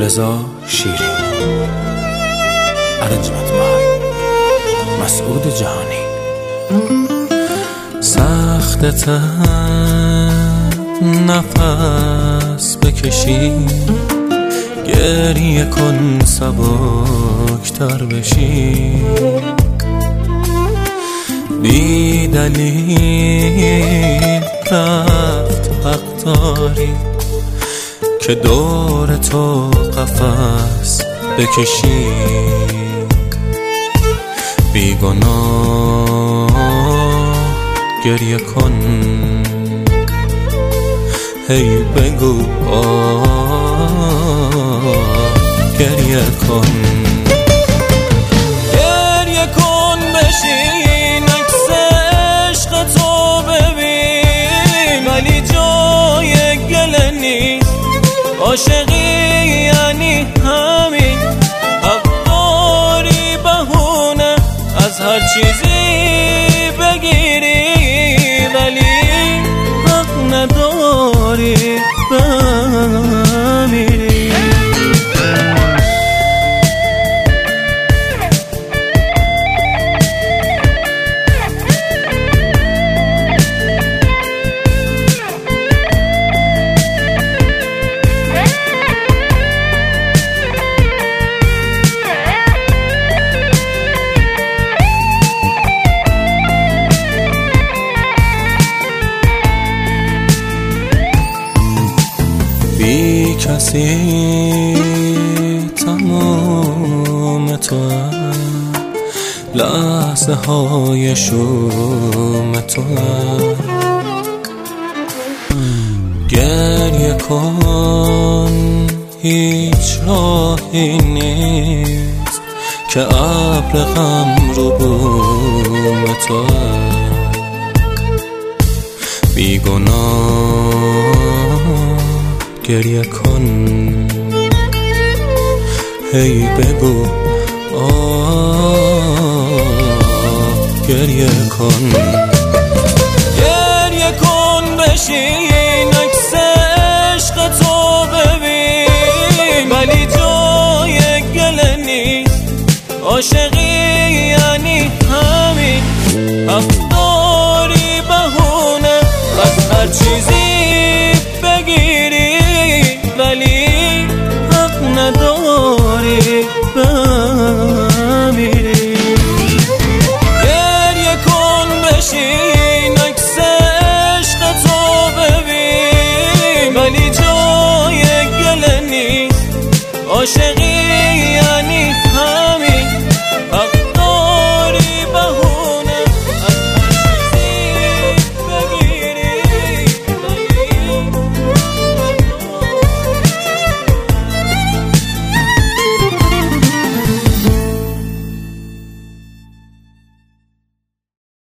رضا شیری. ارنجمنت بای مسعود جهانی. سختت نفس بکشی، گریه کن سبکتر بشی، بی دلیل رفت حق داری که دور تو قفس بکشی، بی گناه گریه کن، هی بگو گریه کن، گریه کن بشین عکس عشق تو ببین، ولی جای گله نیست، عاشقی یعنی همین، حق داری بهونه از هر چیزی بگیری، ولی حق نداری بمیری. بی کسی تمام تو، لحظه های شوم تو، گریه کن هیچ راهی نیست که ابر غم رو بوم تو، بی گناه گریه کن، هی بگو گریه کن، گریه کن بشین عکس عشق تو ببین، ولی جای گله نیست، عاشقی یعنی همین، حق داری بهونه از هر چیزی بگیری، ولی حق نداری بمیری. گریه کن بشین عکس عشق تو ببین، ولی جای گله نیست، عاشقی یعنی